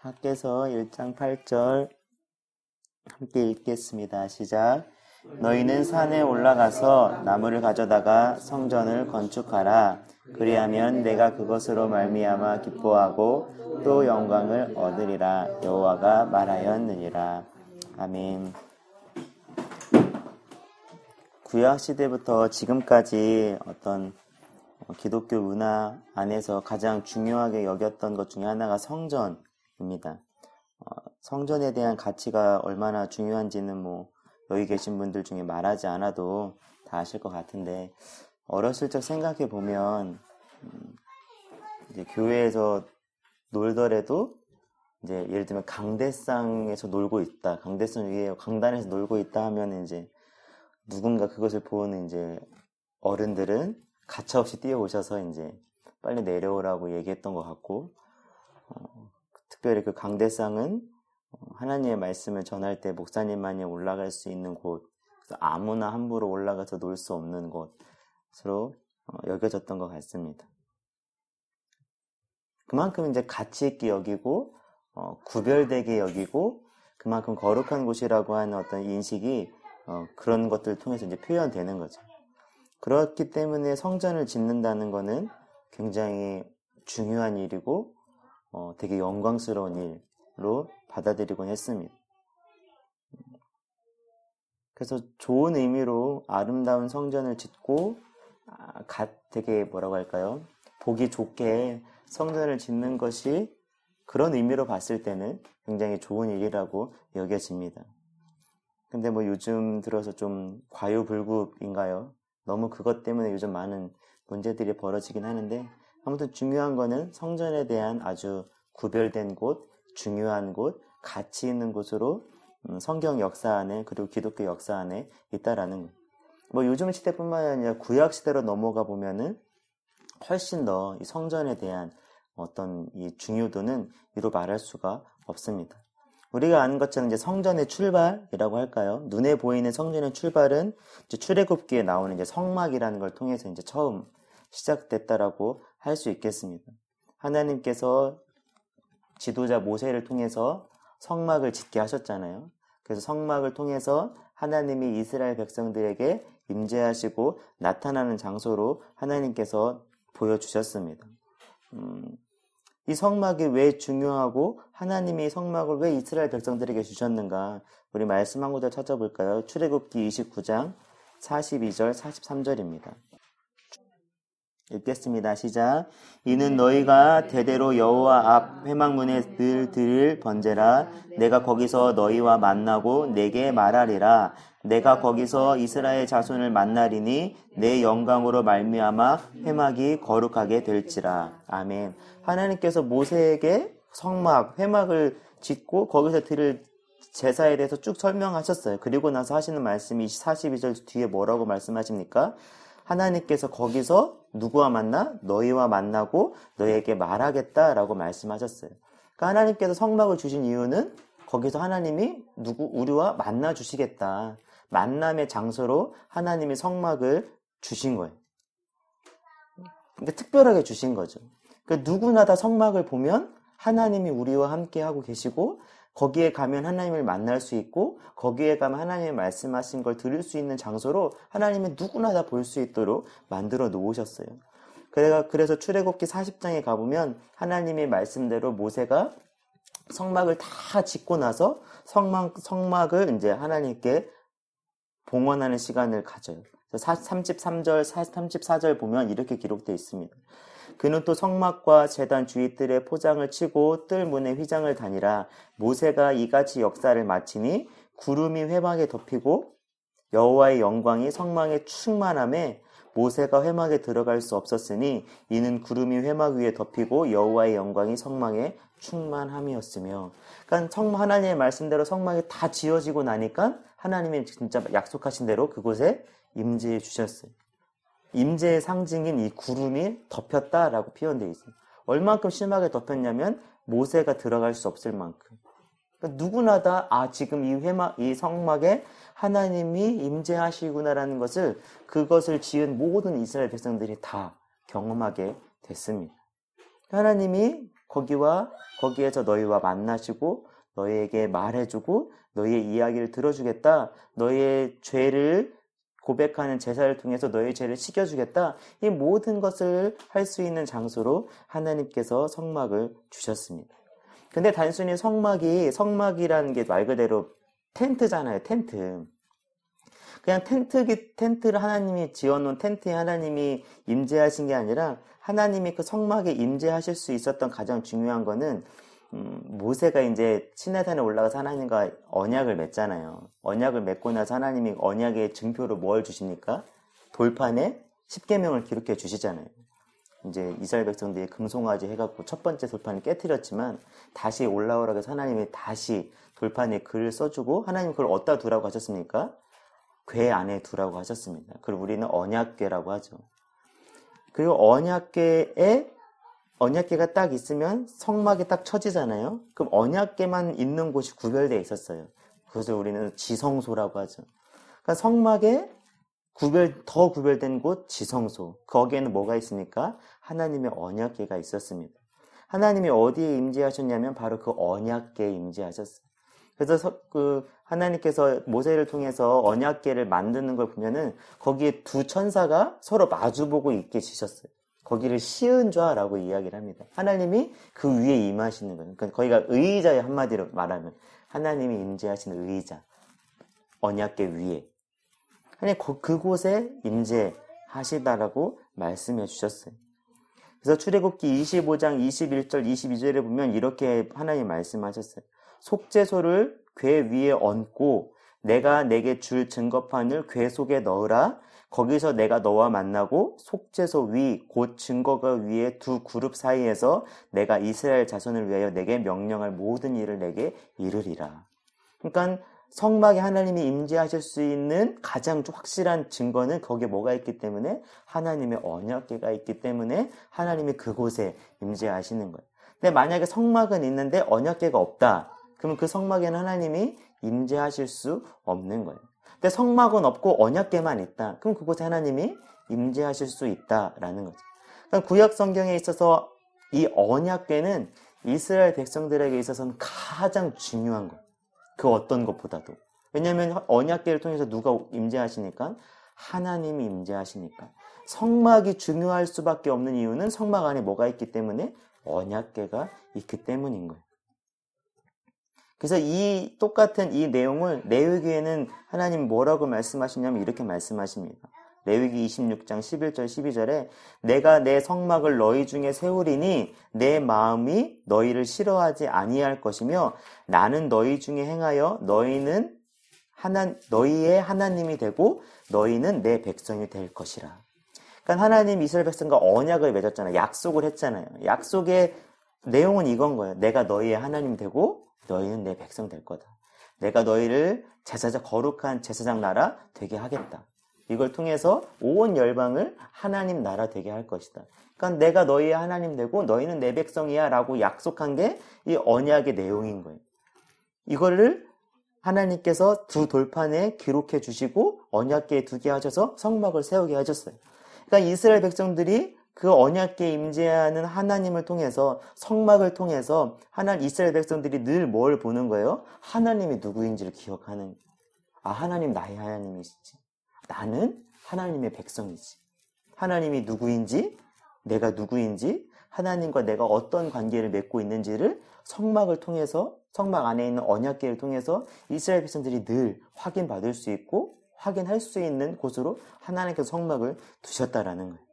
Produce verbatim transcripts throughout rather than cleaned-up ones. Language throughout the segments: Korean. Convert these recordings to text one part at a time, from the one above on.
학개서 일 장 팔 절 함께 읽겠습니다. 시작. 너희는 산에 올라가서 나무를 가져다가 성전을 건축하라. 그리하면 내가 그것으로 말미암아 기뻐하고 또 영광을 얻으리라. 여호와가 말하였느니라. 아멘. 구약 시대부터 지금까지 어떤 기독교 문화 안에서 가장 중요하게 여겼던 것 중에 하나가 성전입니다. 어, 성전에 대한 가치가 얼마나 중요한지는 뭐 여기 계신 분들 중에 말하지 않아도 다 아실 것 같은데, 어렸을 적 생각해 보면 음, 이제 교회에서 놀더라도 이제 예를 들면 강대상에서 놀고 있다, 강대상 위에 강단에서 놀고 있다 하면 이제 누군가 그것을 보는 이제 어른들은 가차없이 뛰어오셔서 이제 빨리 내려오라고 얘기했던 것 같고, 어, 특별히 그 강대상은 하나님의 말씀을 전할 때 목사님만이 올라갈 수 있는 곳, 아무나 함부로 올라가서 놀 수 없는 곳으로 어, 여겨졌던 것 같습니다. 그만큼 이제 가치 있게 여기고 어, 구별되게 여기고 그만큼 거룩한 곳이라고 하는 어떤 인식이 어, 그런 것들을 통해서 이제 표현되는 거죠. 그렇기 때문에 성전을 짓는다는 것은 굉장히 중요한 일이고 어, 되게 영광스러운 일로 받아들이곤 했습니다. 그래서 좋은 의미로 아름다운 성전을 짓고 아, 가, 되게 뭐라고 할까요? 보기 좋게 성전을 짓는 것이 그런 의미로 봤을 때는 굉장히 좋은 일이라고 여겨집니다. 근데 뭐 요즘 들어서 좀 과유불급인가요? 너무 그것 때문에 요즘 많은 문제들이 벌어지긴 하는데, 아무튼 중요한 거는 성전에 대한 아주 구별된 곳, 중요한 곳, 가치 있는 곳으로 성경 역사 안에, 그리고 기독교 역사 안에 있다라는 것. 뭐 요즘 시대뿐만 아니라 구약 시대로 넘어가 보면은 훨씬 더 이 성전에 대한 어떤 이 중요도는 이루 말할 수가 없습니다. 우리가 아는 것처럼 이제 성전의 출발이라고 할까요? 눈에 보이는 성전의 출발은 이제 출애굽기에 나오는 이제 성막이라는 걸 통해서 이제 처음 시작됐다라고 할 수 있겠습니다. 하나님께서 지도자 모세를 통해서 성막을 짓게 하셨잖아요. 그래서 성막을 통해서 하나님이 이스라엘 백성들에게 임재하시고 나타나는 장소로 하나님께서 보여주셨습니다. 음, 이 성막이 왜 중요하고 하나님이 성막을 왜 이스라엘 백성들에게 주셨는가? 우리 말씀 한 구절 찾아볼까요? 출애굽기 이십구 장 사십이 절 사십삼 절입니다. 읽겠습니다. 시작. 이는 너희가 대대로 여호와 앞 회막문에 늘 드릴 번제라. 내가 거기서 너희와 만나고 내게 말하리라. 내가 거기서 이스라엘 자손을 만나리니 내 영광으로 말미암아 회막이 거룩하게 될지라. 아멘. 하나님께서 모세에게 성막, 회막을 짓고 거기서 드릴 제사에 대해서 쭉 설명하셨어요. 그리고 나서 하시는 말씀이 사십이 절 뒤에 뭐라고 말씀하십니까? 하나님께서 거기서 누구와 만나? 너희와 만나고 너희에게 말하겠다라고 말씀하셨어요. 그러니까 하나님께서 성막을 주신 이유는 거기서 하나님이 누구 우리와 만나 주시겠다. 만남의 장소로 하나님이 성막을 주신 거예요. 근데 특별하게 주신 거죠. 그러니까 누구나 다 성막을 보면 하나님이 우리와 함께 하고 계시고, 거기에 가면 하나님을 만날 수 있고, 거기에 가면 하나님의 말씀하신 걸 들을 수 있는 장소로 하나님이 누구나 다 볼 수 있도록 만들어 놓으셨어요. 그래서 출애굽기 사십 장에 가보면 하나님의 말씀대로 모세가 성막을 다 짓고 나서 성막, 성막을 이제 하나님께 봉헌하는 시간을 가져요. 삼십삼 절, 삼십사 절 보면 이렇게 기록되어 있습니다. 그는 또 성막과 제단 주위뜰에 포장을 치고 뜰 문에 휘장을 다니라. 모세가 이같이 역사를 마치니 구름이 회막에 덮이고 여호와의 영광이 성막에 충만함에 모세가 회막에 들어갈 수 없었으니 이는 구름이 회막 위에 덮이고 여호와의 영광이 성막에 충만함이었으며. 그러니까 성막, 하나님의 말씀대로 성막이 다 지어지고 나니까 하나님이 진짜 약속하신 대로 그곳에 임재해 주셨어요. 임재의 상징인 이 구름이 덮였다라고 표현되어 있습니다. 얼만큼 심하게 덮였냐면 모세가 들어갈 수 없을 만큼. 그러니까 누구나 다 아 지금 이 회막, 이 성막에 하나님이 임재하시구나라는 것을, 그것을 지은 모든 이스라엘 백성들이 다 경험하게 됐습니다. 하나님이 거기와 거기에서 너희와 만나시고 너희에게 말해주고 너희의 이야기를 들어주겠다. 너희의 죄를 고백하는 제사를 통해서 너희의 죄를 씻겨주겠다. 이 모든 것을 할 수 있는 장소로 하나님께서 성막을 주셨습니다. 근데 단순히 성막이 성막이라는 게 말 그대로 텐트잖아요. 텐트. 그냥 텐트, 텐트를 하나님이 지어놓은 텐트에 하나님이 임재하신 게 아니라 하나님이 그 성막에 임재하실 수 있었던 가장 중요한 거는 음, 모세가 이제 시내산에 올라가서 하나님과 언약을 맺잖아요. 언약을 맺고 나서 하나님이 언약의 증표로 뭘 주시니까? 돌판에 십계명을 기록해 주시잖아요. 이제 이스라엘 백성들이 금송아지 해갖고 첫 번째 돌판을 깨트렸지만 다시 올라오라고 해서 하나님이 다시 돌판에 글을 써주고 하나님 그걸 어디다 두라고 하셨습니까? 궤 안에 두라고 하셨습니다. 그걸 우리는 언약궤라고 하죠. 그리고 언약궤에 언약궤가 딱 있으면 성막이 딱 쳐지잖아요. 그럼 언약궤만 있는 곳이 구별되어 있었어요. 그것을 우리는 지성소라고 하죠. 그러니까 성막에 구별, 더 구별된 곳 지성소. 거기에는 뭐가 있습니까? 하나님의 언약궤가 있었습니다. 하나님이 어디에 임재하셨냐면 바로 그 언약궤에 임재하셨어요. 그래서 그 하나님께서 모세를 통해서 언약궤를 만드는 걸 보면은 거기에 두 천사가 서로 마주보고 있게 지셨어요. 거기를 시은좌라고 이야기를 합니다. 하나님이 그 위에 임하시는 거예요. 그러니까 거기가 의자의 한마디로 말하면 하나님이 임재하시는 의자, 언약궤 위에. 하나님 그곳에 임재하시다라고 말씀해 주셨어요. 그래서 출애굽기 이십오 장 이십일 절 이십이 절에 보면 이렇게 하나님 말씀하셨어요. 속죄소를 궤 위에 얹고 내가 내게 줄 증거판을 궤 속에 넣으라. 거기서 내가 너와 만나고 속죄소 위 곧 증거가 위에 두 그룹 사이에서 내가 이스라엘 자손을 위하여 내게 명령할 모든 일을 내게 이르리라. 그러니까 성막에 하나님이 임재하실 수 있는 가장 확실한 증거는 거기에 뭐가 있기 때문에 하나님의 언약궤가 있기 때문에 하나님이 그곳에 임재하시는 거예요. 근데 만약에 성막은 있는데 언약궤가 없다. 그러면 그 성막에는 하나님이 임재하실 수 없는 거예요. 근데 성막은 없고 언약궤만 있다. 그럼 그곳에 하나님이 임재하실 수 있다라는 거죠. 그러니까 구약 성경에 있어서 이 언약궤는 이스라엘 백성들에게 있어서는 가장 중요한 거예요. 그 어떤 것보다도. 왜냐하면 언약궤를 통해서 누가 임재하시니까? 하나님이 임재하시니까. 성막이 중요할 수밖에 없는 이유는 성막 안에 뭐가 있기 때문에? 언약궤가 있기 때문인 거예요. 그래서 이 똑같은 이 내용을 레위기에는 하나님 뭐라고 말씀하시냐면 이렇게 말씀하십니다. 레위기 이십육 장 십일 절 십이 절에 내가 내 성막을 너희 중에 세우리니 내 마음이 너희를 싫어하지 아니할 것이며 나는 너희 중에 행하여 너희는 하나, 너희의 하나님이 되고 너희는 내 백성이 될 것이라. 그러니까 하나님 이스라엘 백성과 언약을 맺었잖아요. 약속을 했잖아요. 약속의 내용은 이건 거예요. 내가 너희의 하나님 되고 너희는 내 백성 될 거다. 내가 너희를 제사장 거룩한 제사장 나라 되게 하겠다. 이걸 통해서 온 열방을 하나님 나라 되게 할 것이다. 그러니까 내가 너희의 하나님 되고 너희는 내 백성이야 라고 약속한 게 이 언약의 내용인 거예요. 이거를 하나님께서 두 돌판에 기록해 주시고 언약궤에 두게 하셔서 성막을 세우게 하셨어요. 그러니까 이스라엘 백성들이 그 언약궤에 임재하는 하나님을 통해서 성막을 통해서 하나님 이스라엘 백성들이 늘 뭘 보는 거예요? 하나님이 누구인지를 기억하는. 아, 하나님 나의 하나님이시지. 나는 하나님의 백성이지. 하나님이 누구인지, 내가 누구인지, 하나님과 내가 어떤 관계를 맺고 있는지를 성막을 통해서, 성막 안에 있는 언약궤를 통해서 이스라엘 백성들이 늘 확인받을 수 있고 확인할 수 있는 곳으로 하나님께서 성막을 두셨다라는 거예요.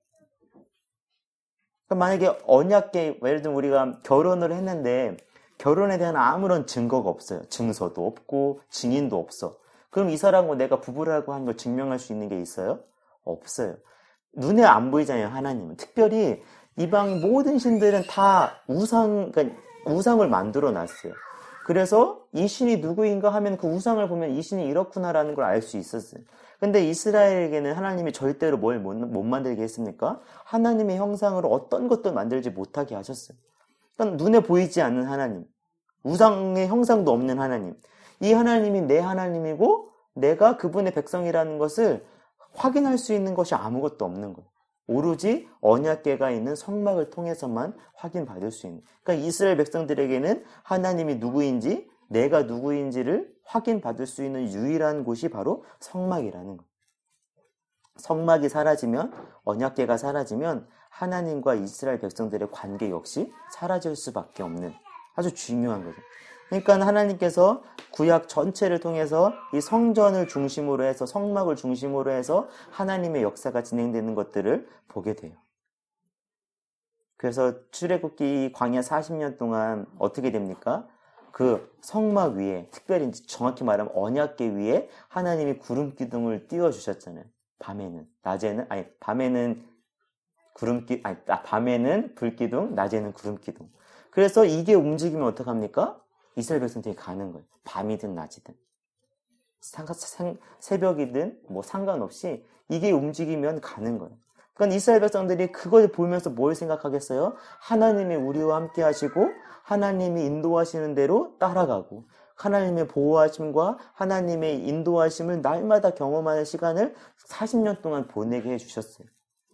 만약에 언약궤, 예를 들면 우리가 결혼을 했는데 결혼에 대한 아무런 증거가 없어요. 증서도 없고 증인도 없어. 그럼 이 사람과 내가 부부라고 하는 걸 증명할 수 있는 게 있어요? 없어요. 눈에 안 보이잖아요, 하나님은. 특별히 이방 모든 신들은 다 우상, 그러니까 우상을 만들어 놨어요. 그래서 이 신이 누구인가 하면 그 우상을 보면 이 신이 이렇구나라는 걸 알 수 있었어요. 근데 이스라엘에게는 하나님이 절대로 뭘 못, 못 만들게 했습니까? 하나님의 형상으로 어떤 것도 만들지 못하게 하셨어요. 그러니까 눈에 보이지 않는 하나님, 우상의 형상도 없는 하나님. 이 하나님이 내 하나님이고 내가 그분의 백성이라는 것을 확인할 수 있는 것이 아무것도 없는 거예요. 오로지 언약궤가 있는 성막을 통해서만 확인받을 수 있는. 그러니까 이스라엘 백성들에게는 하나님이 누구인지, 내가 누구인지를 확인받을 수 있는 유일한 곳이 바로 성막이라는 거예요. 성막이 사라지면, 언약궤가 사라지면 하나님과 이스라엘 백성들의 관계 역시 사라질 수밖에 없는 아주 중요한 거죠. 그러니까 하나님께서 구약 전체를 통해서 이 성전을 중심으로 해서, 성막을 중심으로 해서 하나님의 역사가 진행되는 것들을 보게 돼요. 그래서 출애굽기 광야 사십 년 동안 어떻게 됩니까? 그 성막 위에, 특별히 정확히 말하면 언약궤 위에 하나님이 구름 기둥을 띄워주셨잖아요. 밤에는, 낮에는, 아니, 밤에는 구름기, 아니, 밤에는 불기둥, 낮에는 구름기둥. 그래서 이게 움직이면 어떡합니까? 이스라엘 백성들이 가는 거예요. 밤이든 낮이든. 상, 상, 새벽이든 뭐 상관없이 이게 움직이면 가는 거예요. 그러니까 이스라엘 백성들이 그걸 보면서 뭘 생각하겠어요? 하나님이 우리와 함께 하시고 하나님이 인도하시는 대로 따라가고 하나님의 보호하심과 하나님의 인도하심을 날마다 경험하는 시간을 사십 년 동안 보내게 해주셨어요.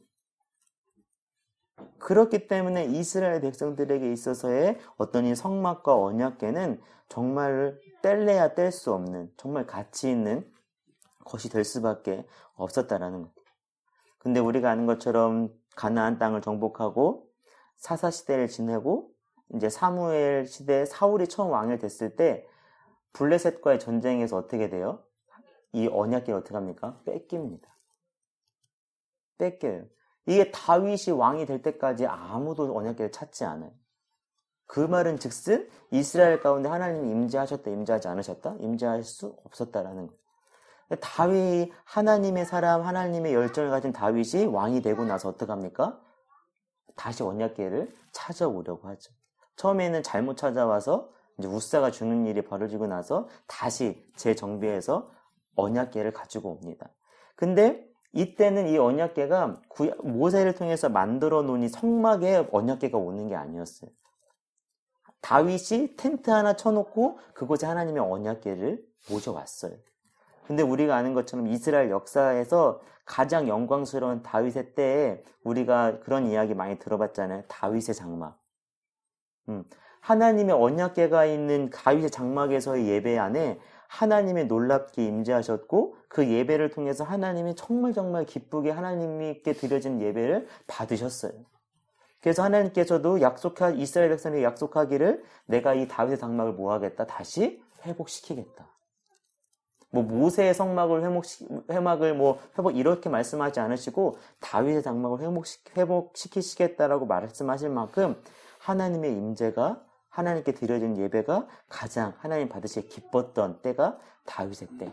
그렇기 때문에 이스라엘 백성들에게 있어서의 어떤 이 성막과 언약궤는 정말 뗄래야 뗄 수 없는, 정말 가치 있는 것이 될 수밖에 없었다라는 것. 근데 우리가 아는 것처럼 가나안 땅을 정복하고 사사 시대를 지내고 이제 사무엘 시대 사울이 처음 왕이 됐을 때 블레셋과의 전쟁에서 어떻게 돼요? 이 언약궤를 어떻게 합니까? 뺏깁니다. 뺏겨요. 이게 다윗이 왕이 될 때까지 아무도 언약궤를 찾지 않아요. 그 말은 즉슨 이스라엘 가운데 하나님이 임재하셨다, 임재하지 않으셨다? 임재할 수 없었다라는 거예요. 다윗, 하나님의 사람, 하나님의 열정을 가진 다윗이 왕이 되고 나서 어떡합니까? 다시 언약궤를 찾아오려고 하죠. 처음에는 잘못 찾아와서 이제 우사가 주는 일이 벌어지고 나서 다시 재정비해서 언약궤를 가지고 옵니다. 근데 이때는 이 언약궤가 모세를 통해서 만들어 놓은 이 성막에 언약궤가 오는 게 아니었어요. 다윗이 텐트 하나 쳐놓고 그곳에 하나님의 언약궤를 모셔왔어요. 근데 우리가 아는 것처럼 이스라엘 역사에서 가장 영광스러운 다윗의 때에 우리가 그런 이야기 많이 들어봤잖아요. 다윗의 장막. 음, 하나님의 언약궤가 있는 다윗의 장막에서의 예배 안에 하나님의 놀랍게 임재하셨고 그 예배를 통해서 하나님이 정말 정말 기쁘게 하나님께 드려진 예배를 받으셨어요. 그래서 하나님께서도 약속하 이스라엘 백성에게 약속하기를 내가 이 다윗의 장막을 뭐 하겠다? 다시 회복시키겠다. 뭐 모세의 성막을 회복시, 회막을 뭐 회복 이렇게 말씀하지 않으시고 다윗의 장막을 회복시키, 회복시키시겠다라고 말씀하실 만큼 하나님의 임재가 하나님께 드려진 예배가 가장 하나님 받으시기 기뻤던 때가 다윗의 때.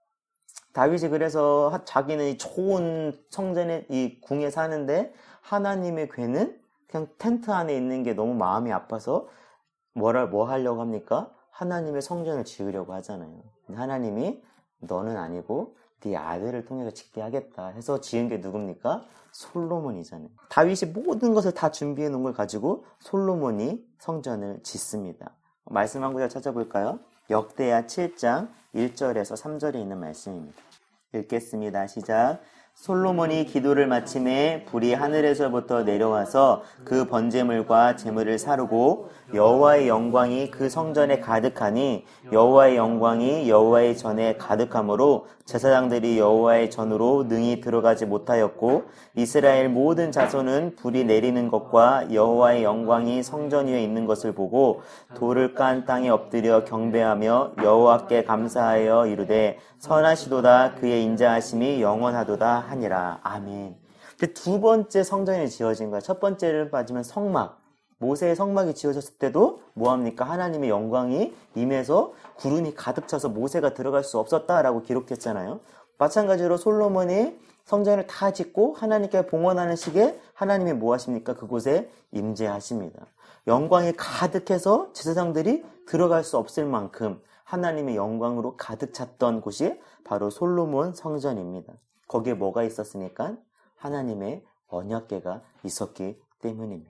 다윗이 그래서 자기는 이 좋은 성전에 이 궁에 사는데 하나님의 궤는 그냥 텐트 안에 있는 게 너무 마음이 아파서 뭐라 뭐 하려고 합니까? 하나님의 성전을 지으려고 하잖아요. 하나님이 너는 아니고 네 아들을 통해서 짓게 하겠다 해서 지은 게 누굽니까? 솔로몬이잖아요. 다윗이 모든 것을 다 준비해 놓은 걸 가지고 솔로몬이 성전을 짓습니다. 말씀 한 구절 찾아볼까요? 역대하 칠 장 일 절에서 삼 절에 있는 말씀입니다. 읽겠습니다. 시작. 솔로몬이 기도를 마침에 불이 하늘에서부터 내려와서 그 번제물과 제물을 사르고 여호와의 영광이 그 성전에 가득하니 여호와의 영광이 여호와의 전에 가득하므로 제사장들이 여호와의 전으로 능히 들어가지 못하였고 이스라엘 모든 자손은 불이 내리는 것과 여호와의 영광이 성전 위에 있는 것을 보고 돌을 깐 땅에 엎드려 경배하며 여호와께 감사하여 이르되 선하시도다 그의 인자하심이 영원하도다 하니라. 아멘. 두 번째 성전이 지어진 거야. 첫 번째를 빠지면 성막. 모세의 성막이 지어졌을 때도 뭐합니까? 하나님의 영광이 임해서 구름이 가득 차서 모세가 들어갈 수 없었다라고 기록했잖아요. 마찬가지로 솔로몬이 성전을 다 짓고 하나님께 봉헌하는 시기에 하나님이 뭐 하십니까? 그곳에 임재하십니다. 영광이 가득해서 제사장들이 들어갈 수 없을 만큼 하나님의 영광으로 가득 찼던 곳이 바로 솔로몬 성전입니다. 거기에 뭐가 있었으니까? 하나님의 언약궤가 있었기 때문입니다.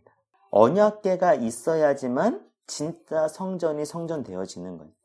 언약궤가 있어야지만 진짜 성전이 성전되어지는 거예요.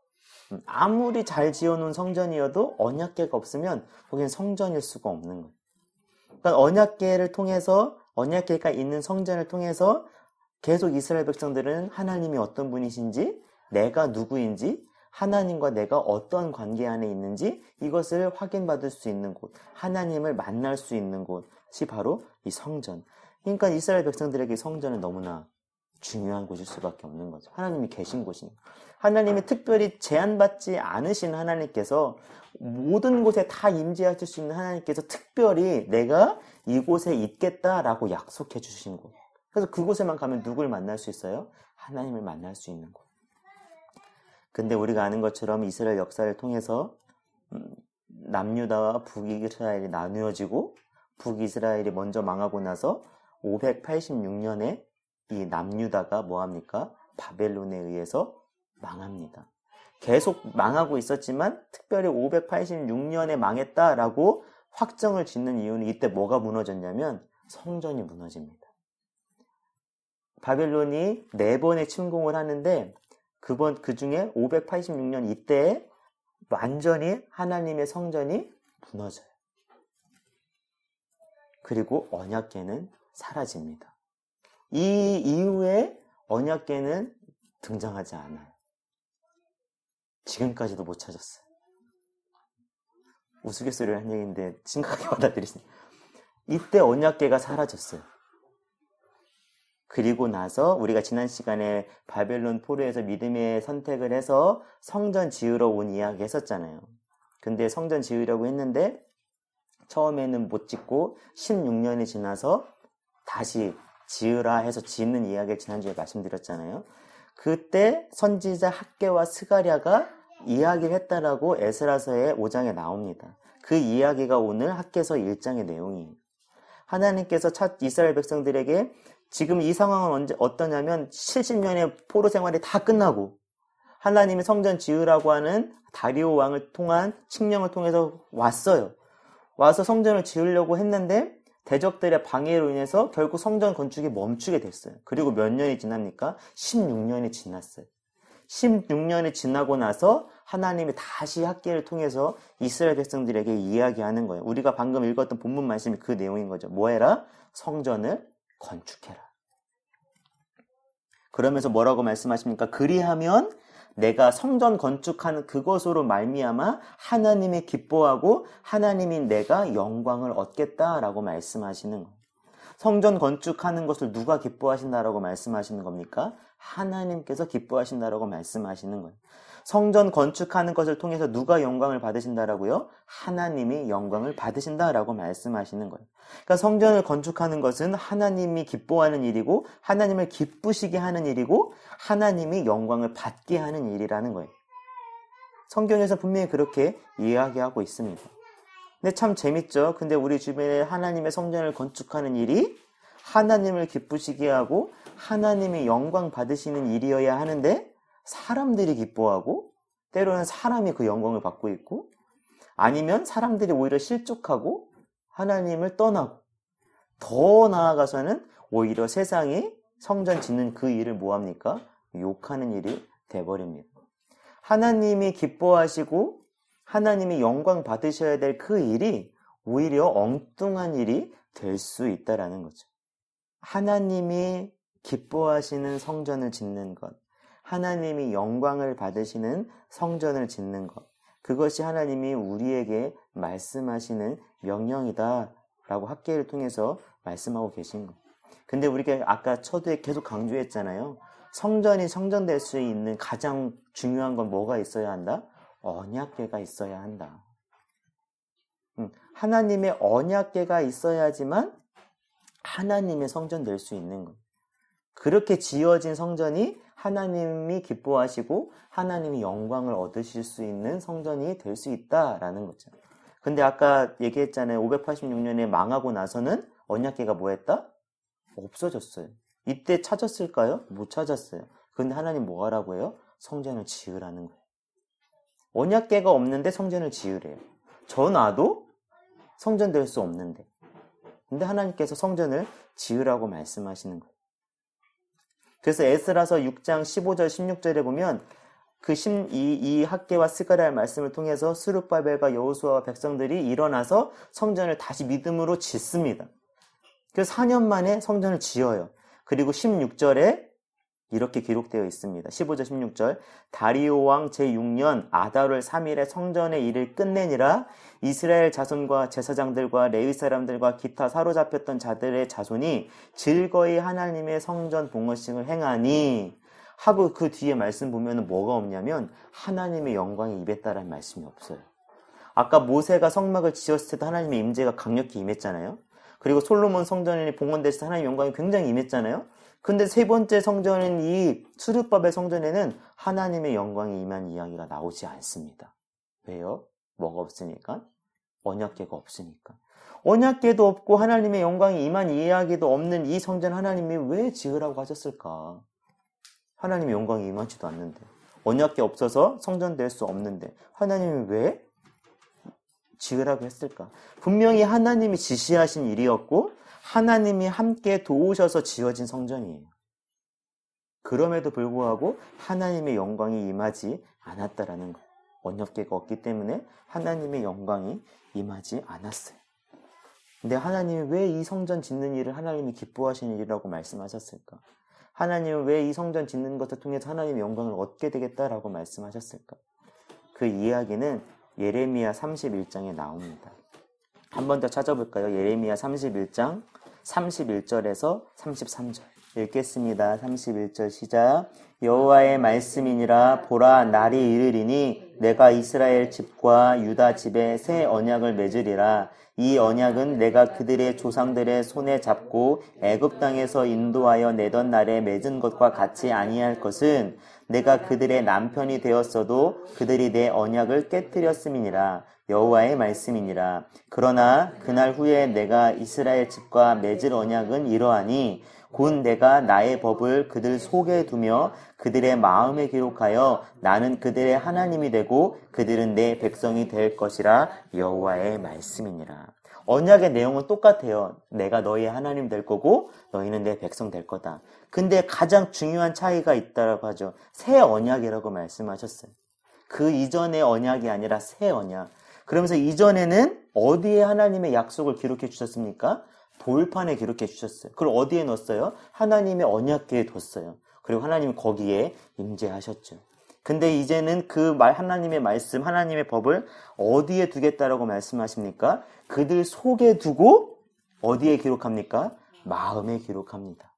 아무리 잘 지어놓은 성전이어도 언약궤가 없으면 거기는 성전일 수가 없는 거예요. 그러니까 언약궤를 통해서 언약궤가 있는 성전을 통해서 계속 이스라엘 백성들은 하나님이 어떤 분이신지, 내가 누구인지, 하나님과 내가 어떤 관계 안에 있는지 이것을 확인받을 수 있는 곳, 하나님을 만날 수 있는 곳이 바로 이 성전. 그러니까 이스라엘 백성들에게 성전은 너무나 중요한 곳일 수밖에 없는 거죠. 하나님이 계신 곳이니까. 하나님이 특별히 제한받지 않으신 하나님께서 모든 곳에 다 임재하실 수 있는 하나님께서 특별히 내가 이곳에 있겠다라고 약속해 주신 곳. 그래서 그곳에만 가면 누굴 만날 수 있어요? 하나님을 만날 수 있는 곳. 근데 우리가 아는 것처럼 이스라엘 역사를 통해서 남유다와 북이스라엘이 나누어지고 북이스라엘이 먼저 망하고 나서 오백팔십육 년에 이 남유다가 뭐합니까? 바벨론에 의해서 망합니다. 계속 망하고 있었지만 특별히 오백팔십육 년에 망했다라고 확정을 짓는 이유는 이때 뭐가 무너졌냐면 성전이 무너집니다. 바벨론이 네 번의 침공을 하는데 그번 그 중에 오백팔십육 년 이때에 완전히 하나님의 성전이 무너져요. 그리고 언약궤는 사라집니다. 이 이후에 언약궤는 등장하지 않아요. 지금까지도 못 찾았어요. 우스갯소리를 한 얘기인데 심각하게 받아들이세요. 이때 언약궤가 사라졌어요. 그리고 나서 우리가 지난 시간에 바벨론 포로에서 믿음의 선택을 해서 성전 지으러 온 이야기 했었잖아요. 근데 성전 지으려고 했는데 처음에는 못 짓고 십육 년이 지나서 다시 지으라 해서 짓는 이야기를 지난주에 말씀드렸잖아요. 그때 선지자 학개와 스가랴가 이야기를 했다라고 에스라서의 오 장에 나옵니다. 그 이야기가 오늘 학개서 일 장의 내용이에요. 하나님께서 첫 이스라엘 백성들에게 지금 이 상황은 언제 어떠냐면 칠십 년의 포로 생활이 다 끝나고 하나님이 성전 지으라고 하는 다리오 왕을 통한 칙령을 통해서 왔어요. 와서 성전을 지으려고 했는데 대적들의 방해로 인해서 결국 성전 건축이 멈추게 됐어요. 그리고 몇 년이 지납니까? 십육 년이 지났어요. 십육 년이 지나고 나서 하나님이 다시 학개를 통해서 이스라엘 백성들에게 이야기하는 거예요. 우리가 방금 읽었던 본문 말씀이 그 내용인 거죠. 뭐 해라? 성전을 건축해라. 그러면서 뭐라고 말씀하십니까? 그리하면 내가 성전 건축하는 그것으로 말미암아 하나님이 기뻐하고 하나님이 내가 영광을 얻겠다라고 말씀하시는 거예요. 성전 건축하는 것을 누가 기뻐하신다라고 말씀하시는 겁니까? 하나님께서 기뻐하신다라고 말씀하시는 거예요. 성전 건축하는 것을 통해서 누가 영광을 받으신다라고요? 하나님이 영광을 받으신다라고 말씀하시는 거예요. 그러니까 성전을 건축하는 것은 하나님이 기뻐하는 일이고 하나님을 기쁘시게 하는 일이고 하나님이 영광을 받게 하는 일이라는 거예요. 성경에서 분명히 그렇게 이야기하고 있습니다. 근데 참 재밌죠? 근데 우리 주변에 하나님의 성전을 건축하는 일이 하나님을 기쁘시게 하고 하나님이 영광 받으시는 일이어야 하는데 사람들이 기뻐하고 때로는 사람이 그 영광을 받고 있고 아니면 사람들이 오히려 실족하고 하나님을 떠나고 더 나아가서는 오히려 세상이 성전 짓는 그 일을 뭐합니까? 욕하는 일이 돼버립니다. 하나님이 기뻐하시고 하나님이 영광 받으셔야 될 그 일이 오히려 엉뚱한 일이 될 수 있다라는 거죠. 하나님이 기뻐하시는 성전을 짓는 것, 하나님이 영광을 받으시는 성전을 짓는 것, 그것이 하나님이 우리에게 말씀하시는 명령이다라고 학개를 통해서 말씀하고 계신 것. 근데 우리가 아까 초두에 계속 강조했잖아요. 성전이 성전될 수 있는 가장 중요한 건 뭐가 있어야 한다? 언약궤가 있어야 한다. 하나님의 언약궤가 있어야지만 하나님의 성전 될 수 있는 것. 그렇게 지어진 성전이 하나님이 기뻐하시고 하나님이 영광을 얻으실 수 있는 성전이 될 수 있다라는 거죠. 근데 아까 얘기했잖아요. 오백팔십육 년에 망하고 나서는 언약궤가 뭐 했다? 없어졌어요. 이때 찾았을까요? 못 찾았어요. 근데 하나님 뭐 하라고 해요? 성전을 지으라는 거예요. 언약궤가 없는데 성전을 지으래요. 저 나도 성전 될 수 없는데. 근데 하나님께서 성전을 지으라고 말씀하시는 거예요. 그래서 에스라서 육 장 십오 절 십육 절에 보면 그 심, 이, 이 학개와 스가랴의 말씀을 통해서 스룹바벨과 여호수아와 백성들이 일어나서 성전을 다시 믿음으로 짓습니다. 그래서 사 년 만에 성전을 지어요. 그리고 십육 절에 이렇게 기록되어 있습니다. 십오 절 십육 절 다리오 왕 제육 년 아달월 삼 일에 성전의 일을 끝내니라. 이스라엘 자손과 제사장들과 레위 사람들과 기타 사로잡혔던 자들의 자손이 즐거이 하나님의 성전 봉헌식을 행하니 하고 그 뒤에 말씀 보면 뭐가 없냐면 하나님의 영광이 임했다라는 말씀이 없어요. 아까 모세가 성막을 지었을 때 하나님의 임재가 강력히 임했잖아요. 그리고 솔로몬 성전이 봉헌됐을 때 하나님의 영광이 굉장히 임했잖아요. 근데 세 번째 성전인 이 스룹바벨 성전에는 하나님의 영광이 임한 이야기가 나오지 않습니다. 왜요? 뭐가 없으니까? 언약궤가 없으니까. 언약궤도 없고 하나님의 영광이 임한 이야기도 없는 이 성전 하나님이 왜 지으라고 하셨을까? 하나님의 영광이 임하지도 않는데, 언약궤 없어서 성전 될 수 없는데 하나님이 왜 지으라고 했을까? 분명히 하나님이 지시하신 일이었고 하나님이 함께 도우셔서 지어진 성전이에요. 그럼에도 불구하고 하나님의 영광이 임하지 않았다라는 거예요. 언약궤가 없기 때문에 하나님의 영광이 임하지 않았어요. 근데 하나님이 왜 이 성전 짓는 일을 하나님이 기뻐하시는 일이라고 말씀하셨을까? 하나님은 왜 이 성전 짓는 것을 통해서 하나님의 영광을 얻게 되겠다라고 말씀하셨을까? 그 이야기는 예레미야 삼십일 장에 나옵니다. 한 번 더 찾아볼까요? 예레미야 삼십일 장 삼십일 절에서 삼십삼 절 읽겠습니다. 삼십일 절 시작. 여호와의 말씀이니라. 보라, 날이 이르리니 내가 이스라엘 집과 유다 집에 새 언약을 맺으리라. 이 언약은 내가 그들의 조상들의 손에 잡고 애굽 땅에서 인도하여 내던 날에 맺은 것과 같이 아니할 것은 내가 그들의 남편이 되었어도 그들이 내 언약을 깨뜨렸음이니라. 여호와의 말씀이니라. 그러나 그날 후에 내가 이스라엘 집과 맺을 언약은 이러하니 곧 내가 나의 법을 그들 속에 두며 그들의 마음에 기록하여 나는 그들의 하나님이 되고 그들은 내 백성이 될 것이라. 여호와의 말씀이니라. 언약의 내용은 똑같아요. 내가 너희의 하나님 될 거고 너희는 내 백성 될 거다. 근데 가장 중요한 차이가 있다고 하죠. 새 언약이라고 말씀하셨어요. 그 이전의 언약이 아니라 새 언약. 그러면서 이전에는 어디에 하나님의 약속을 기록해 주셨습니까? 돌판에 기록해 주셨어요. 그걸 어디에 넣었어요? 하나님의 언약궤에 뒀어요. 그리고 하나님은 거기에 임재하셨죠. 근데 이제는 그 말, 하나님의 말씀, 하나님의 법을 어디에 두겠다라고 말씀하십니까? 그들 속에 두고 어디에 기록합니까? 마음에 기록합니다.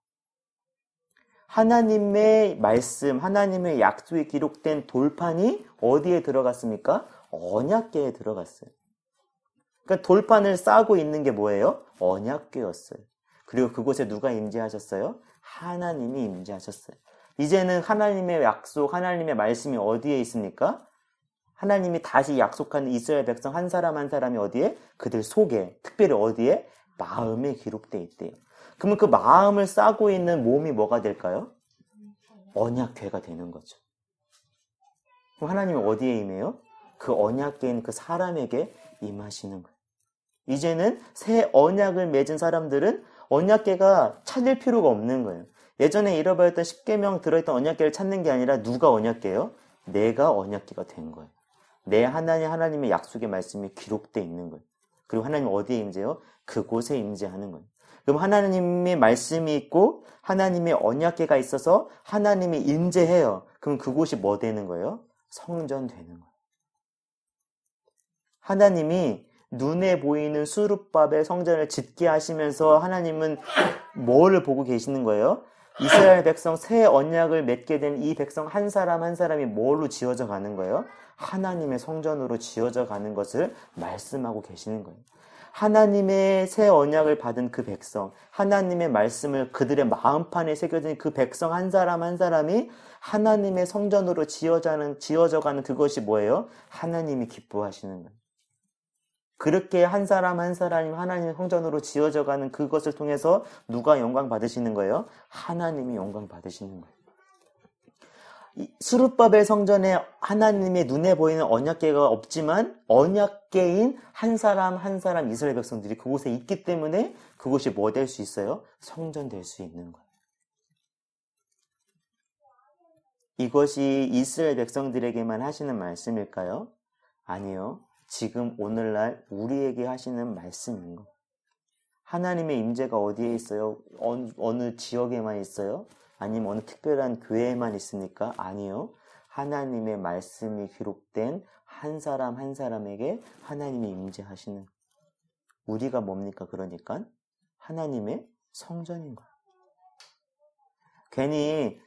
하나님의 말씀, 하나님의 약속이 기록된 돌판이 어디에 들어갔습니까? 언약궤에 들어갔어요. 그러니까 돌판을 싸고 있는 게 뭐예요? 언약궤였어요. 그리고 그곳에 누가 임재하셨어요? 하나님이 임재하셨어요. 이제는 하나님의 약속, 하나님의 말씀이 어디에 있습니까? 하나님이 다시 약속한 이스라엘 백성 한 사람 한 사람이 어디에? 그들 속에, 특별히 어디에? 마음에 기록되어 있대요. 그러면 그 마음을 싸고 있는 몸이 뭐가 될까요? 언약궤가 되는 거죠. 그럼 하나님은 어디에 임해요? 그 언약궤인 그 사람에게 임하시는 거예요. 이제는 새 언약을 맺은 사람들은 언약궤가 찾을 필요가 없는 거예요. 예전에 잃어버렸던 십계명 들어있던 언약궤를 찾는 게 아니라 누가 언약궤예요? 내가 언약궤가 된 거예요. 내 하나님 하나님의 약속의 말씀이 기록되어 있는 거예요. 그리고 하나님 어디에 임재해요? 그곳에 임재하는 거예요. 그럼 하나님의 말씀이 있고 하나님의 언약궤가 있어서 하나님이 임재해요. 그럼 그곳이 뭐 되는 거예요? 성전 되는 거예요. 하나님이 눈에 보이는 수룹바벨 성전을 짓게 하시면서 하나님은 뭐를 보고 계시는 거예요? 이스라엘 백성 새 언약을 맺게 된 이 백성 한 사람 한 사람이 뭘로 지어져 가는 거예요? 하나님의 성전으로 지어져 가는 것을 말씀하고 계시는 거예요. 하나님의 새 언약을 받은 그 백성, 하나님의 말씀을 그들의 마음판에 새겨진 그 백성 한 사람 한 사람이 하나님의 성전으로 지어져가는, 지어져가는 그것이 뭐예요? 하나님이 기뻐하시는 거예요. 그렇게 한 사람 한 사람이 하나님의 성전으로 지어져가는 그것을 통해서 누가 영광 받으시는 거예요? 하나님이 영광 받으시는 거예요. 스룹바벨 성전에 하나님의 눈에 보이는 언약궤가 없지만 언약궤인 한 사람 한 사람 이스라엘 백성들이 그곳에 있기 때문에 그곳이 뭐 될 수 있어요? 성전 될 수 있는 거예요. 이것이 이스라엘 백성들에게만 하시는 말씀일까요? 아니요. 지금 오늘날 우리에게 하시는 말씀인 것. 하나님의 임재가 어디에 있어요? 어느, 어느 지역에만 있어요? 아니면 어느 특별한 교회에만 있습니까? 아니요. 하나님의 말씀이 기록된 한 사람 한 사람에게 하나님이 임재하시는, 우리가 뭡니까? 그러니까 하나님의 성전인 거예요. 괜히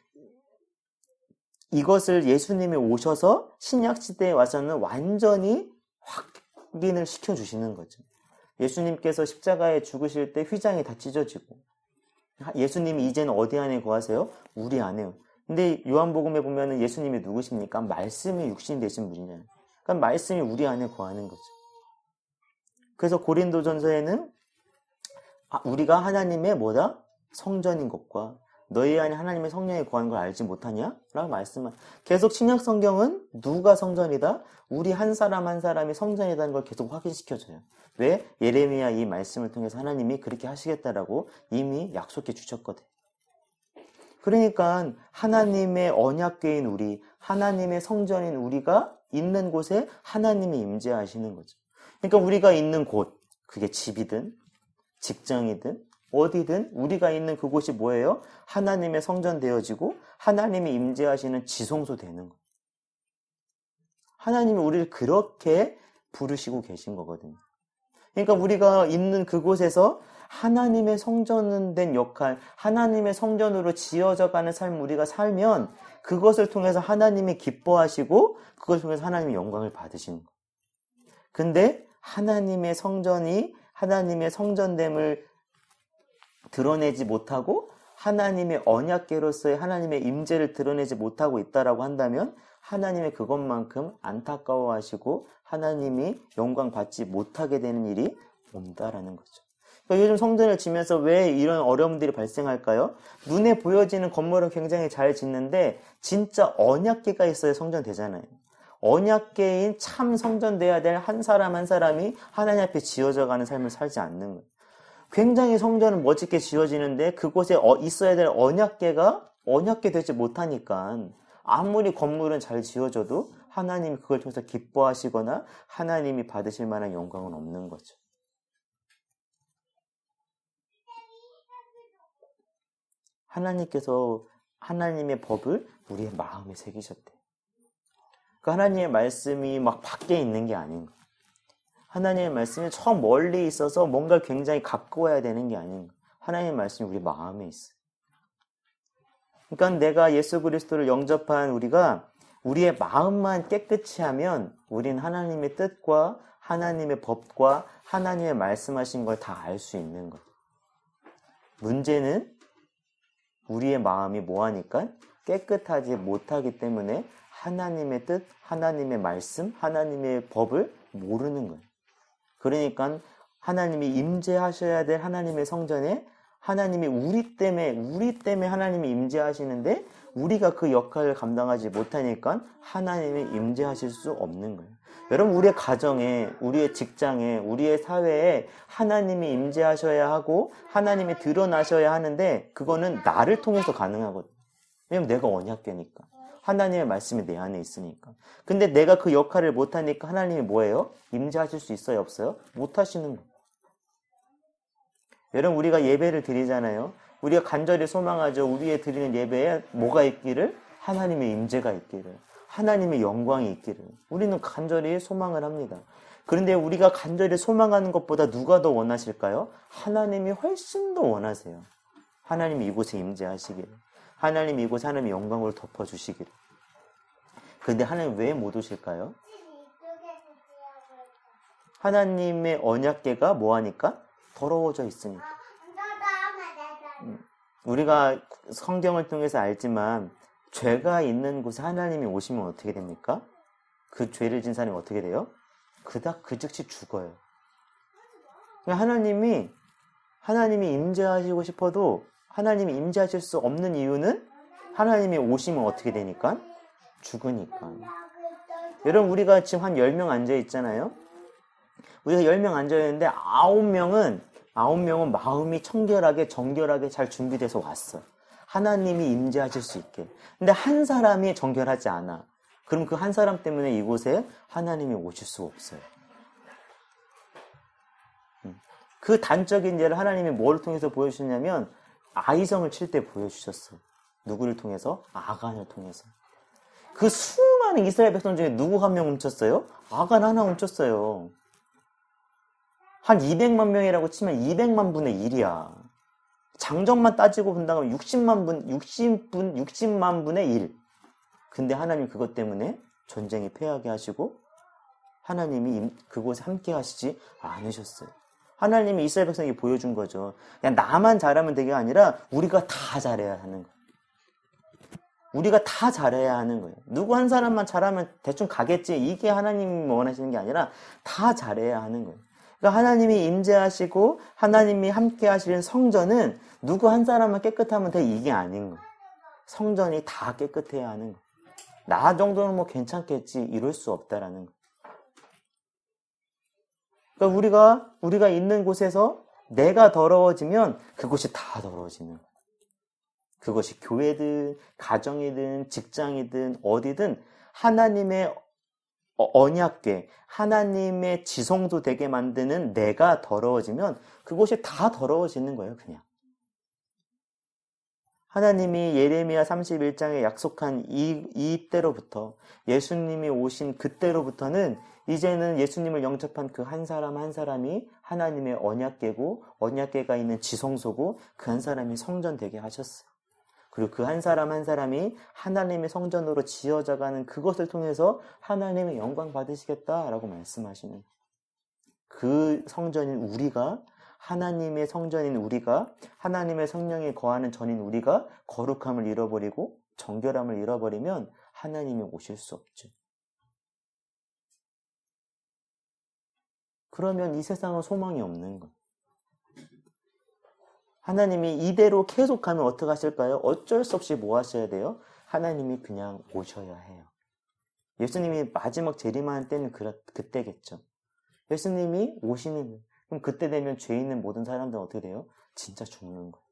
이것을 예수님이 오셔서 신약시대에 와서는 완전히 확인을 시켜주시는 거죠. 예수님께서 십자가에 죽으실 때 휘장이 다 찢어지고, 예수님이 이제는 어디 안에 거하세요? 우리 안에요. 근데 요한복음에 보면은 예수님이 누구십니까? 말씀이 육신이 되신 분이잖아요. 그러니까 말씀이 우리 안에 거하는 거죠. 그래서 고린도전서에는 우리가 하나님의 뭐다? 성전인 것과 너희 안에 하나님의 성령이 거하는 걸 알지 못하냐? 라고 말씀을. 계속 신약 성경은 누가 성전이다? 우리 한 사람 한 사람이 성전이라는 걸 계속 확인시켜줘요. 왜? 예레미야 이 말씀을 통해서 하나님이 그렇게 하시겠다라고 이미 약속해 주셨거든. 그러니까 하나님의 언약궤인 우리, 하나님의 성전인 우리가 있는 곳에 하나님이 임재하시는 거죠. 그러니까 우리가 있는 곳, 그게 집이든 직장이든 어디든 우리가 있는 그곳이 뭐예요? 하나님의 성전 되어지고 하나님이 임재하시는 지성소 되는 거예요. 하나님이 우리를 그렇게 부르시고 계신 거거든요. 그러니까 우리가 있는 그곳에서 하나님의 성전 된 역할, 하나님의 성전으로 지어져 가는 삶을 우리가 살면 그것을 통해서 하나님이 기뻐하시고 그것을 통해서 하나님의 영광을 받으시는 거예요. 근데 하나님의 성전이 하나님의 성전됨을 드러내지 못하고 하나님의 언약궤로서의 하나님의 임재를 드러내지 못하고 있다라고 한다면 하나님의 그것만큼 안타까워하시고 하나님이 영광 받지 못하게 되는 일이 온다라는 거죠. 그러니까 요즘 성전을 지면서 왜 이런 어려움들이 발생할까요? 눈에 보여지는 건물은 굉장히 잘 짓는데 진짜 언약궤가 있어야 성전 되잖아요. 언약궤인 참 성전 돼야 될 한 사람 한 사람이 하나님 앞에 지어져 가는 삶을 살지 않는 거예요. 굉장히 성전은 멋있게 지어지는데 그곳에 있어야 될 언약궤가 언약궤 되지 못하니까 아무리 건물은 잘 지어져도 하나님이 그걸 통해서 기뻐하시거나 하나님이 받으실 만한 영광은 없는 거죠. 하나님께서 하나님의 법을 우리의 마음에 새기셨대요. 그 하나님의 말씀이 막 밖에 있는 게 아닌 거예요. 하나님의 말씀이 저 멀리 있어서 뭔가를 굉장히 가까워야 되는 게 아닌 거예요. 하나님의 말씀이 우리 마음에 있어요. 그러니까 내가 예수 그리스도를 영접한 우리가 우리의 마음만 깨끗이 하면 우린 하나님의 뜻과 하나님의 법과 하나님의 말씀하신 걸 다 알 수 있는 거예요. 문제는 우리의 마음이 뭐하니까 깨끗하지 못하기 때문에 하나님의 뜻, 하나님의 말씀, 하나님의 법을 모르는 거예요. 그러니까 하나님이 임재하셔야 될 하나님의 성전에 하나님이 우리 때문에 우리 때문에 하나님이 임재하시는데 우리가 그 역할을 감당하지 못하니까 하나님이 임재하실 수 없는 거예요. 여러분 우리의 가정에, 우리의 직장에, 우리의 사회에 하나님이 임재하셔야 하고 하나님이 드러나셔야 하는데 그거는 나를 통해서 가능하거든요. 왜냐면 내가 언약궤니까. 하나님의 말씀이 내 안에 있으니까. 근데 내가 그 역할을 못하니까 하나님이 뭐예요? 임재하실 수 있어요? 없어요? 못하시는 거예요. 여러분 우리가 예배를 드리잖아요. 우리가 간절히 소망하죠. 우리의 드리는 예배에 뭐가 있기를? 하나님의 임재가 있기를. 하나님의 영광이 있기를. 우리는 간절히 소망을 합니다. 그런데 우리가 간절히 소망하는 것보다 누가 더 원하실까요? 하나님이 훨씬 더 원하세요. 하나님이 이곳에 임재하시기를. 하나님이 이곳에 하나님의 영광을 덮어주시기를. 그런데 하나님 왜 못 오실까요? 하나님의 언약궤가 뭐하니까? 더러워져 있으니까. 우리가 성경을 통해서 알지만 죄가 있는 곳에 하나님이 오시면 어떻게 됩니까? 그 죄를 진 사람이 어떻게 돼요? 그닥 그 즉시 죽어요. 하나님이 하나님이 임재하시고 싶어도 하나님이 임재하실 수 없는 이유는 하나님이 오시면 어떻게 되니까? 죽으니까. 여러분 우리가 지금 한 열 명 앉아 있잖아요. 우리가 열 명 앉아 있는데 아홉 명은 아홉 명은 마음이 청결하게 정결하게 잘 준비돼서 왔어. 하나님이 임재하실 수 있게. 근데 한 사람이 정결하지 않아. 그럼 그 한 사람 때문에 이곳에 하나님이 오실 수가 없어요. 그 단적인 예를 하나님이 뭘 통해서 보여주셨냐면 아이성을 칠 때 보여주셨어요. 누구를 통해서? 아간을 통해서. 그 수많은 이스라엘 백성 중에 누구 한 명 훔쳤어요? 아간 하나 훔쳤어요. 한 이백만 명이라고 치면 이백만 분의 일이야. 장정만 따지고 본다면 육십만 분, 육십 분, 육십만 분의 일. 근데 하나님 그것 때문에 전쟁이 패하게 하시고 하나님이 그곳에 함께 하시지 않으셨어요. 하나님이 이스라엘 백성에게 보여준 거죠. 그냥 나만 잘하면 되게 아니라 우리가 다 잘해야 하는 거예요. 우리가 다 잘해야 하는 거예요. 누구 한 사람만 잘하면 대충 가겠지. 이게 하나님이 원하시는 게 아니라 다 잘해야 하는 거예요. 그러니까 하나님이 임재하시고 하나님이 함께 하시는 성전은 누구 한 사람만 깨끗하면 돼. 이게 아닌 거예요. 성전이 다 깨끗해야 하는 거예요. 나 정도는 뭐 괜찮겠지. 이럴 수 없다라는 거예요. 그러니까 우리가, 우리가 있는 곳에서 내가 더러워지면 그곳이 다 더러워지는 거예요. 그것이 교회든, 가정이든, 직장이든, 어디든 하나님의 언약궤, 하나님의 지성소 되게 만드는 내가 더러워지면 그곳이 다 더러워지는 거예요, 그냥. 하나님이 예레미야 삼십일 장에 약속한 이, 이때로부터 예수님이 오신 그때로부터는 이제는 예수님을 영접한 그 한 사람 한 사람이 하나님의 언약궤고 언약궤가 있는 지성소고 그 한 사람이 성전 되게 하셨어요. 그리고 그 한 사람 한 사람이 하나님의 성전으로 지어져가는 그것을 통해서 하나님의 영광 받으시겠다라고 말씀하시는 그 성전인 우리가 하나님의 성전인 우리가 하나님의 성령이 거하는 전인 우리가 거룩함을 잃어버리고 정결함을 잃어버리면 하나님이 오실 수 없죠. 그러면 이 세상은 소망이 없는 거예요. 하나님이 이대로 계속하면 어떻게 하실까요? 어쩔 수 없이 뭐 하셔야 돼요? 하나님이 그냥 오셔야 해요. 예수님이 마지막 재림하는 때는 그, 그때겠죠. 예수님이 오시는, 그럼 그때 되면 죄 있는 모든 사람들은 어떻게 돼요? 진짜 죽는 거예요.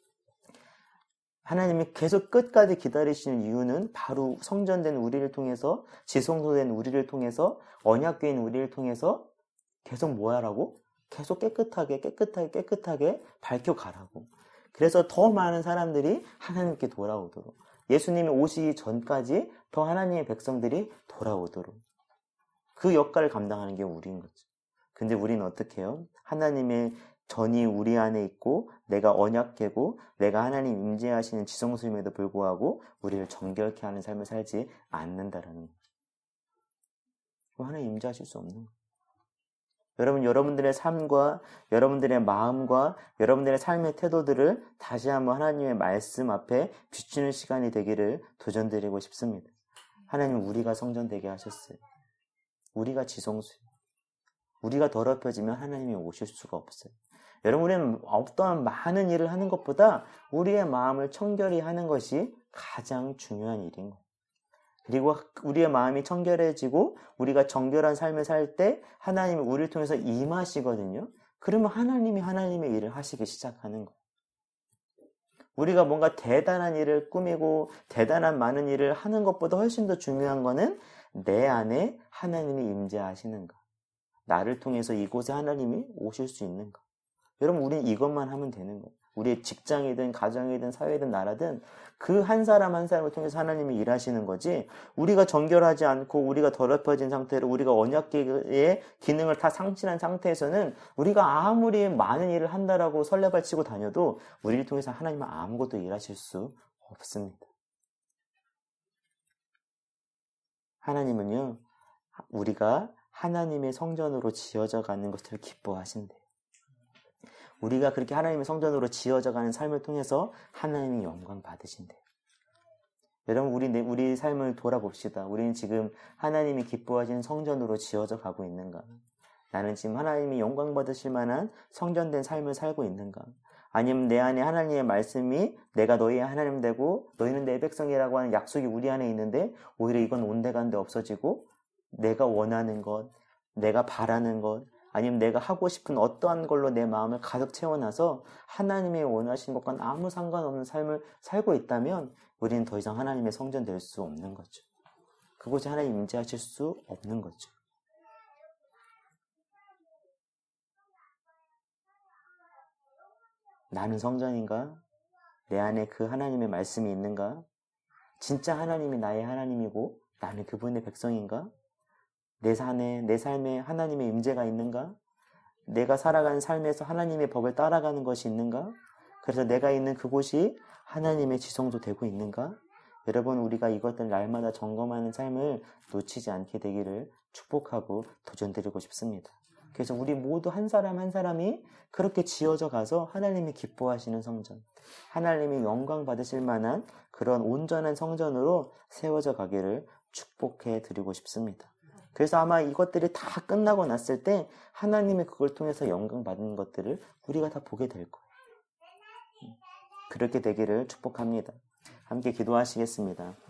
하나님이 계속 끝까지 기다리시는 이유는 바로 성전된 우리를 통해서, 지성소된 우리를 통해서, 언약궤인 우리를 통해서 계속 뭐 하라고? 계속 깨끗하게 깨끗하게 깨끗하게 밝혀가라고. 그래서 더 많은 사람들이 하나님께 돌아오도록, 예수님이 오시기 전까지 더 하나님의 백성들이 돌아오도록 그 역할을 감당하는 게 우리인 거죠. 근데 우리는 어떻게 해요? 하나님의 전이 우리 안에 있고 내가 언약궤고 내가 하나님 임재하시는 지성소임에도 불구하고 우리를 정결케 하는 삶을 살지 않는다라는 거죠. 하나님 임재하실 수 없는 거예요. 여러분, 여러분들의 삶과 여러분들의 마음과 여러분들의 삶의 태도들을 다시 한번 하나님의 말씀 앞에 비추는 시간이 되기를 도전드리고 싶습니다. 하나님, 우리가 성전 되게 하셨어요. 우리가 지성소예요. 우리가 더럽혀지면 하나님이 오실 수가 없어요. 여러분, 우리는 어떠한 많은 일을 하는 것보다 우리의 마음을 청결히 하는 것이 가장 중요한 일인 거예요. 그리고 우리의 마음이 청결해지고 우리가 정결한 삶을 살 때 하나님이 우리를 통해서 임하시거든요. 그러면 하나님이 하나님의 일을 하시기 시작하는 거예요. 우리가 뭔가 대단한 일을 꾸미고 대단한 많은 일을 하는 것보다 훨씬 더 중요한 거는 내 안에 하나님이 임재하시는가. 나를 통해서 이곳에 하나님이 오실 수 있는가. 여러분, 우리는 이것만 하면 되는 거예요. 우리의 직장이든 가정이든 사회든 나라든 그 한 사람 한 사람을 통해서 하나님이 일하시는 거지, 우리가 정결하지 않고 우리가 더럽혀진 상태로 우리가 언약궤의 기능을 다 상실한 상태에서는 우리가 아무리 많은 일을 한다라고 설레발치고 다녀도 우리를 통해서 하나님은 아무것도 일하실 수 없습니다. 하나님은요, 우리가 하나님의 성전으로 지어져 가는 것을 기뻐하신대요. 우리가 그렇게 하나님의 성전으로 지어져가는 삶을 통해서 하나님이 영광 받으신대요. 여러분, 우리, 우리 삶을 돌아봅시다. 우리는 지금 하나님이 기뻐하시는 성전으로 지어져 가고 있는가? 나는 지금 하나님이 영광 받으실 만한 성전된 삶을 살고 있는가? 아니면 내 안에 하나님의 말씀이 내가 너희의 하나님 되고 너희는 내 백성이라고 하는 약속이 우리 안에 있는데 오히려 이건 온데간데 없어지고 내가 원하는 것, 내가 바라는 것, 아니면 내가 하고 싶은 어떠한 걸로 내 마음을 가득 채워놔서 하나님이 원하시는 것과는 아무 상관없는 삶을 살고 있다면 우리는 더 이상 하나님의 성전 될 수 없는 거죠. 그곳에 하나님 임재하실 수 없는 거죠. 나는 성전인가? 내 안에 그 하나님의 말씀이 있는가? 진짜 하나님이 나의 하나님이고 나는 그분의 백성인가? 내 삶에, 내 삶에 하나님의 임재가 있는가? 내가 살아가는 삶에서 하나님의 법을 따라가는 것이 있는가? 그래서 내가 있는 그곳이 하나님의 지성소 되고 있는가? 여러분, 우리가 이것들 날마다 점검하는 삶을 놓치지 않게 되기를 축복하고 도전드리고 싶습니다. 그래서 우리 모두 한 사람 한 사람이 그렇게 지어져 가서 하나님이 기뻐하시는 성전, 하나님이 영광 받으실 만한 그런 온전한 성전으로 세워져 가기를 축복해 드리고 싶습니다. 그래서 아마 이것들이 다 끝나고 났을 때 하나님이 그걸 통해서 영광 받는 것들을 우리가 다 보게 될 거예요. 그렇게 되기를 축복합니다. 함께 기도하시겠습니다.